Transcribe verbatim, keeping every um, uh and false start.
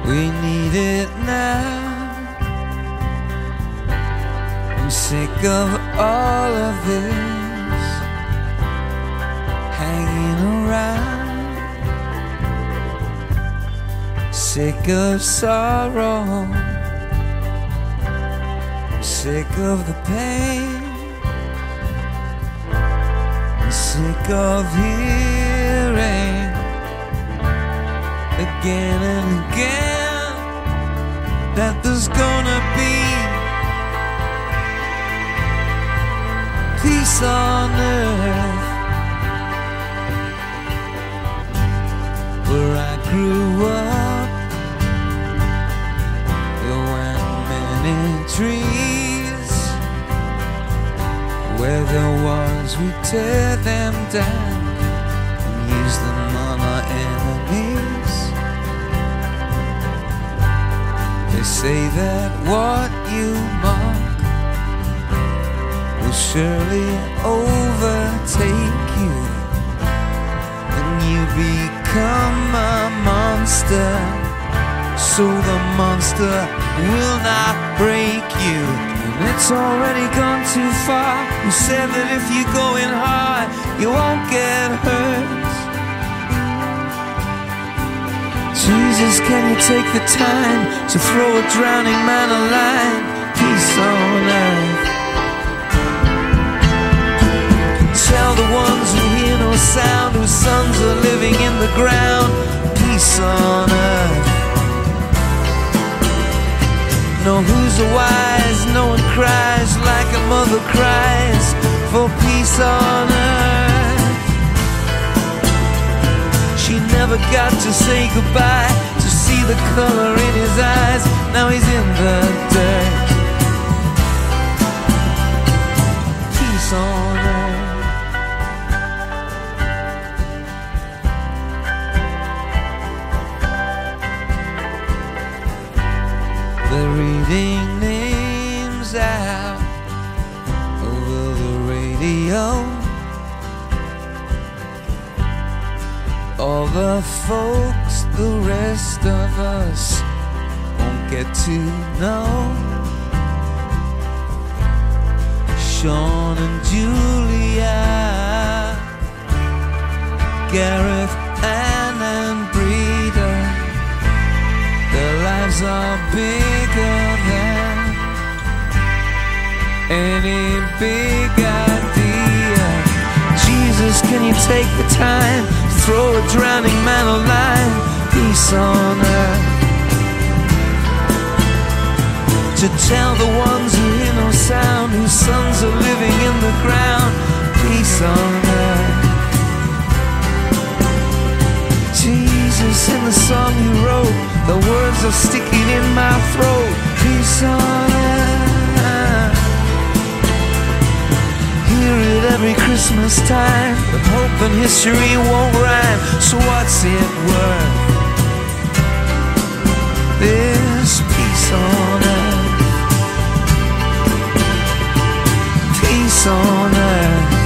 We need it now. I'm sick of all of this hanging around. Sick of sorrow, I'm sick of the pain, I'm sick of hearing again and again that there's gonna be peace on earth. Where I grew up, there weren't many trees. Where there was, we tear them down and use them on our enemies. They say that what you mock will surely overtake you, and you become a monster, so the monster will not break you. And it's already gone too far. You said that if you go in hard, you won't get hurt. Jesus, can you take the time to throw a drowning man a line? Peace on earth. Tell the ones who hear no sound, whose sons are living in the ground, peace on earth. No, who's a wise? No one cries like a mother cries for peace on earth. She never got to say goodbye, to see the color in his eyes. Now he's in the dirt. Peace on earth. They're reading names out over the radio. All the folks the rest of us won't get to know. Sean and Julia, Gareth, Anne and Breda, their lives are bigger than any big idea. Jesus, can you take the time to throw a drowning man a line? Peace on earth. To tell the ones who hear no sound, whose sons are living in the ground, peace on earth. Jesus, in the song you wrote, the words are sticking in my throat. Peace on earth. Hear it every Christmas time, but hope and history won't rhyme. So what's it worth? This peace on earth. Peace on earth.